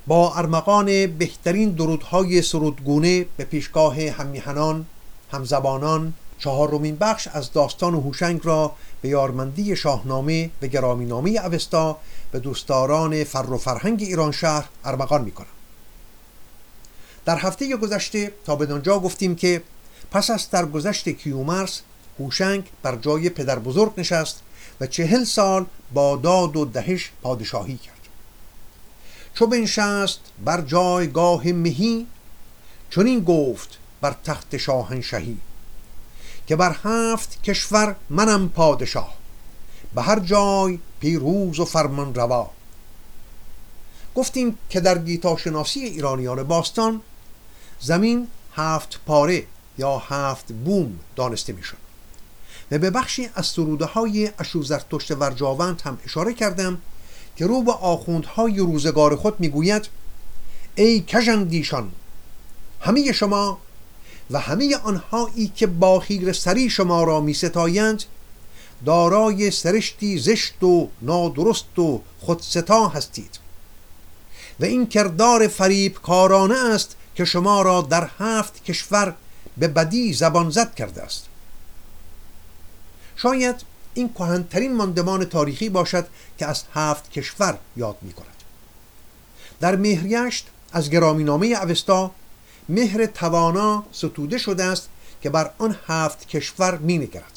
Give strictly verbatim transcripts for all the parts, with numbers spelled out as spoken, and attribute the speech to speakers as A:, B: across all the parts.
A: با ارمغان بهترین درودهای سرودگونه به پیشگاه هممیهنان، همزبانان، چهارمین بخش از داستان هوشنگ را به یارمندی شاهنامه و گرامینامه اوستا به دوستداران فر و فرهنگ ایران شهر ارمغان می کنم. در هفته گذشته تا بدانجا گفتیم که پس از درگذشت کیومرث، هوشنگ بر جای پدر بزرگ نشست و چهل سال با داد و دهش پادشاهی کرد. چو بنشست بر جایگاه مهی، چنین گفت بر تخت شاهنشهی، که بر هفت کشور منم پادشاه، به هر جای پیروز و فرمان روا. گفتیم که در گیتاشناسی ایرانیان باستان زمین هفت پاره یا هفت بوم دانسته می شد و به بخشی از سروده های اشوزرتشت ورجاوند هم اشاره کردم که رو به آخوندهای روزگار خود می گوید: ای کژاندیشان، همه شما و همه آنهایی که با خیره سری شما را می ستایند دارای سرشتی زشت و نادرست و خودستا هستید و این کردار فریب کارانه است که شما را در هفت کشور به بدی زبان زد کرده است. شاید این کهن‌ترین ماندمان تاریخی باشد که از هفت کشور یاد می کند. در مهریشت از گرامینامه اوستا مهر توانا ستوده شده است که بر آن هفت کشور می نگرد.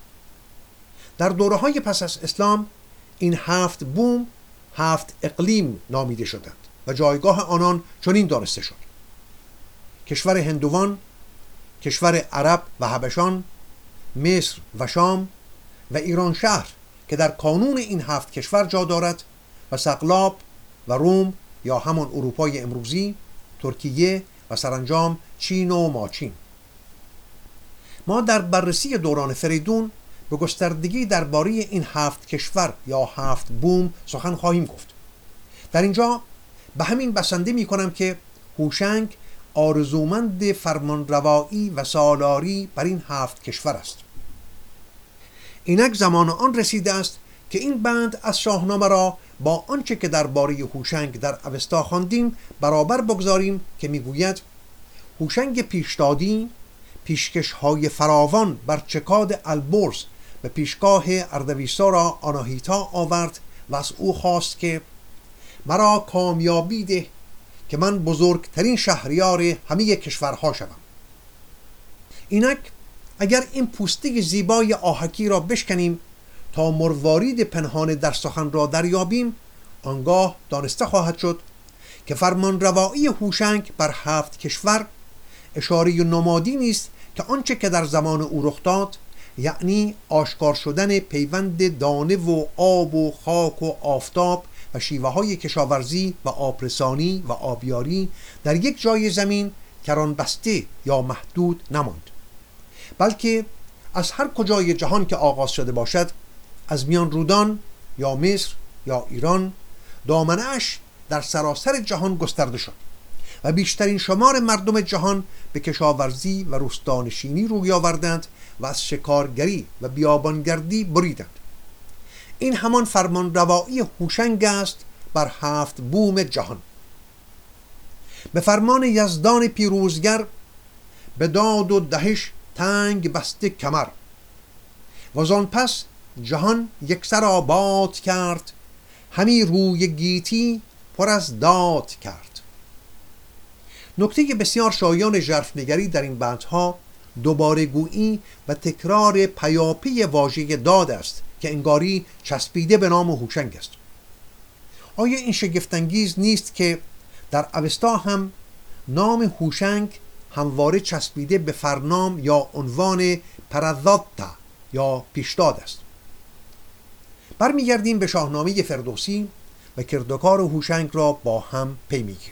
A: در دوره‌های پس از اسلام این هفت بوم هفت اقلیم نامیده شدند و جایگاه آنان چنین دانسته شد: کشور هندوان، کشور عرب و حبشان، مصر و شام و ایران شهر که در کانون این هفت کشور جا دارد و سقلاب و روم یا همان اروپای امروزی، ترکیه و سرانجام چین و ماچین. ما در بررسی دوران فریدون به گستردگی درباره این هفت کشور یا هفت بوم سخن خواهیم گفت. در اینجا به همین بسنده می کنم که هوشنگ آرزومند فرمانروایی و سالاری بر این هفت کشور است. اینک زمان آن رسیده است که این بند از شاهنامه را با آنچه که درباره هوشنگ در اوستا خواندیم برابر بگذاریم که میگوید: هوشنگ پیشدادی پیشکش‌های فراوان بر چکاد البرز به پیشگاه اردویسا را آناهیتا آورد و از او خواست که مرا کامیابی ده که من بزرگترین شهریار همه کشورها شوم. اینک اگر این پوسته زیبای آهکی را بشکنیم تا مروارید پنهان در سخن را دریابیم، آنگاه دانسته خواهد شد که فرمانروایی هوشنگ بر هفت کشور اشاره نمادی نیست که آنچه که در زمان او رخ داد، یعنی آشکار شدن پیوند دانه و آب و خاک و آفتاب و شیوه های کشاورزی و آبرسانی و آبیاری در یک جای زمین کران بسته یا محدود نماند، بلکه از هر کجای جهان که آغاز شده باشد، از میان رودان یا مصر یا ایران، دامنه‌اش در سراسر جهان گسترده شد و بیشترین شمار مردم جهان به کشاورزی و روستانشینی روی آوردند و از شکارگری و بیابانگردی بریدند. این همان فرمانروایی هوشنگ است بر هفت بوم جهان. به فرمان یزدان پیروزگر به داد و دهش تنگ بسته کمر، و زان پس جهان یکسر آباد کرد، همی روی گیتی پر از داد کرد. نکته بسیار شایان ژرفنگری در این بندها دوباره گویی و تکرار پیاپی واژه داد است که انگاری چسبیده به نام هوشنگ است. آیا این شگفت‌انگیز نیست که در اوستا هم نام هوشنگ همواره چسبیده به فرنام یا عنوان پرذاتا یا پیشداد است؟ برمیگردیم به شاهنامه فردوسی و کردگار هوشنگ را با هم پی میگیریم.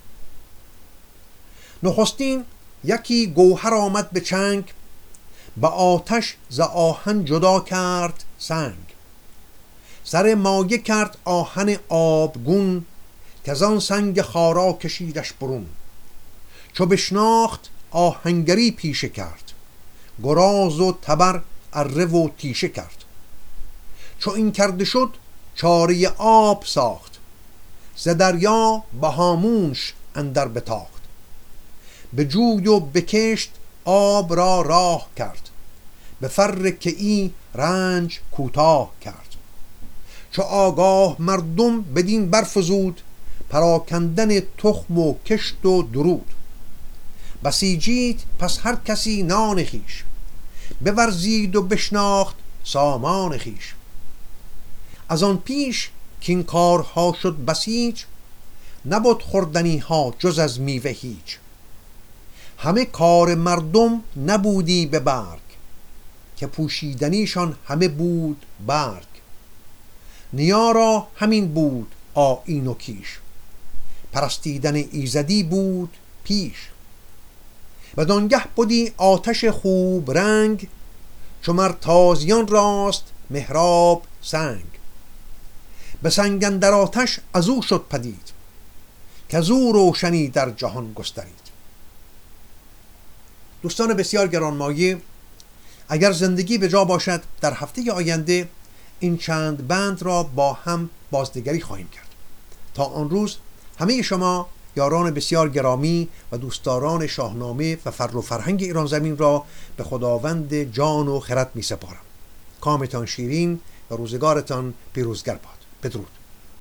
A: نخستین یکی گوهر آمد به چنگ، به آتش ز آهن جدا کرد سنگ. سر مایه کرد آهن آبگون، که از آن سنگ خارا کشیدش برون. چو بشناخت آهنگری پیشه کرد، گراز و تبر اره و تیشه کرد. چو این کرده شد چاره آب ساخت، ز دریا به هامونش اندر بتاخت. به جوی و بکشت آب را راه کرد، به فر که ای رنج کوتاه کرد. چو آگاه مردم بدین برفزود، پراکندن تخم و کشت و درود. بسیجید پس هر کسی نان خویش، بورزید و بشناخت سامان خویش. از آن پیش که این کارها شد بسیج، نبود خوردنی ها جز از میوه هیچ. همه کار مردم نبودی به برگ، که پوشیدنیشان همه بود برگ. نیا را همین بود آیین و کیش، پرستیدن ایزدی بود پیش. بدانگه بودی آتش خوب رنگ، چو مر تازیان راست محراب سنگ. به سنگ اندر آتش از او شد پدید، که از او روشنی در جهان گسترید. دوستان بسیار گرانمایه، اگر زندگی به جا باشد در هفته آینده این چند بند را با هم بازنگری خواهیم کرد. تا آن روز همه شما یاران بسیار گرامی و دوستداران شاهنامه و فر و فرهنگ ایران زمین را به خداوند جان و خرد می سپارم. کامتان شیرین و روزگارتان پیروزگر باد. بدرود.